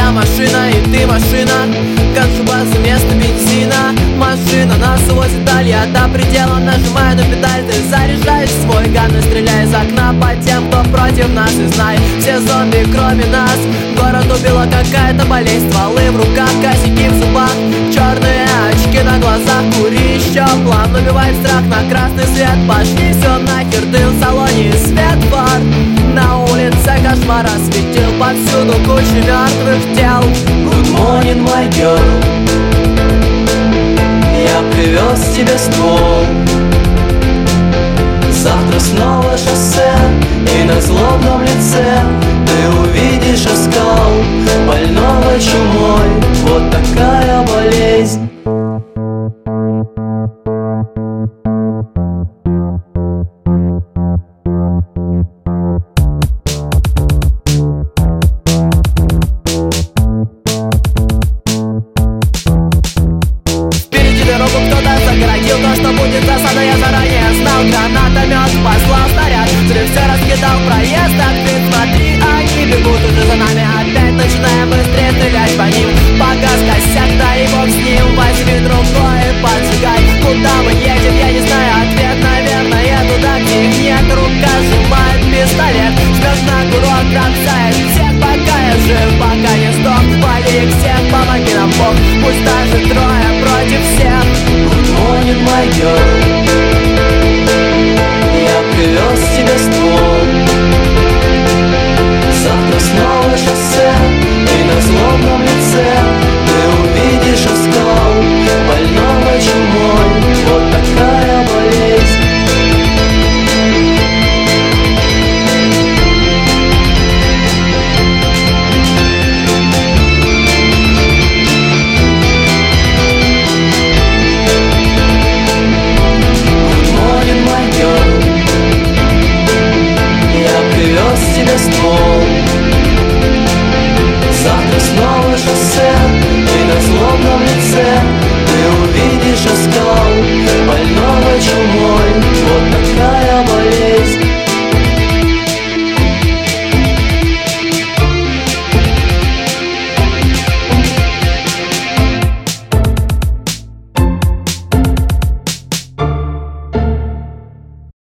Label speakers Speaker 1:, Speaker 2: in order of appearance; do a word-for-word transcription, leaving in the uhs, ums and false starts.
Speaker 1: Я машина и ты машина, как за место бензина. Машина нас увозит даль, я до предела нажимаю на педаль. Ты заряжаешь свой ган и стреляй из окна по тем, кто против нас. И знай, все зомби кроме нас. Город убила какая-то болезнь, стволы в руках, косяки в зубах, черные очки на глазах. Кури еще план, убивай страх на красный свет. Пошли все нахер, ты в салоне, свет фар. На улице кошмар осветил повсюду кучу мертвых тел.
Speaker 2: Good morning, my girl, я привез тебе ствол. Завтра снова шоссе, и на злобном лице ты увидишь оскал больного чумой. Вот такая болезнь.
Speaker 1: Дорогу кто-то загородил, то, что будет засада, я заранее знал. Гранатомет послал снаряд, взрыв все раскидал проезд. Так ты смотри, они бегут уже за нами. Опять начинаем быстрее стрелять по ним. Погас косяк, да и бог с ним. Возьми другое, поджигай. Куда мы едем, я не знаю ответ. Наверное, туда, где их нет. Рука сжимает пистолет, жмешь на курок, бросает всех, пока я жив, пока не сдох. Вали их всех, помоги нам Бог. Пусть даже трое против всех.
Speaker 2: Good morning, my girl, я привез тебе ствол. Завтра снова шоссе, и на злобном лице ты увидишь оскал больного чумой. Вот такая болезнь. Good morning, my girl, я привез тебе ствол.